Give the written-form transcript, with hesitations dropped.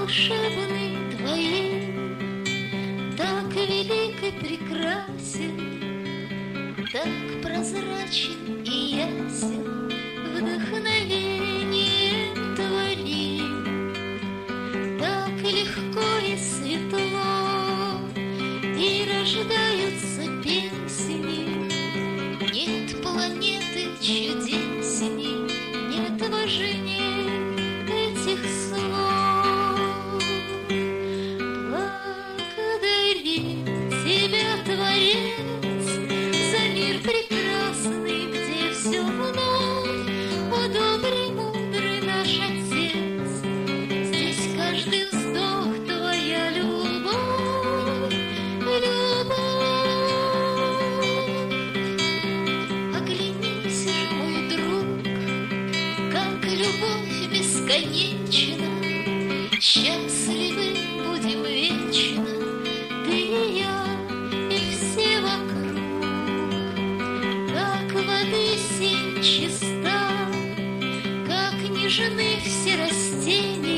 волшебный твоей, так велик и прекрасен, так прозрачен и ясен вдохновение твори, так легко и светло, и рождаются песни. Нет планеты чудесней, нет важней этих слов. Благодарим тебя, Творец, за мир прекрасный, где все вновь. О, добрый, мудрый наш Отец, здесь каждый вздох твоя любовь, любовь. Оглянись же, мой друг, как любовь бесконечна, счастливы будем вечно, ты и я, и все вокруг. Как воды синь чиста, как нежны все растения,